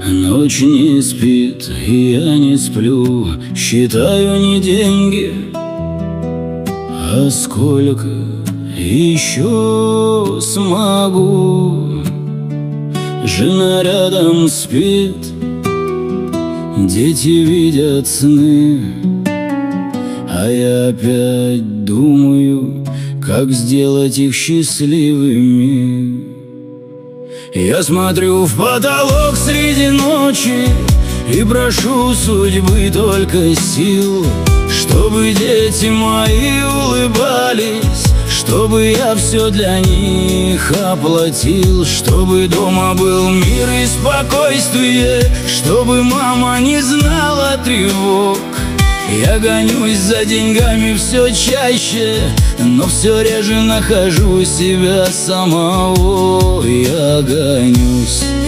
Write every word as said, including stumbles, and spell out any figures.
Ночь не спит, и я не сплю. Считаю не деньги, а сколько еще смогу. Жена рядом спит, дети видят сны, а я опять думаю, как сделать их счастливыми. Я смотрю в потолок среди ночи и прошу судьбы только сил, чтобы дети мои улыбались, чтобы я все для них оплатил, чтобы дома был мир и спокойствие, чтобы мама не знала тревог. Я гонюсь за деньгами все чаще, но все реже нахожу себя самого. Я гонюсь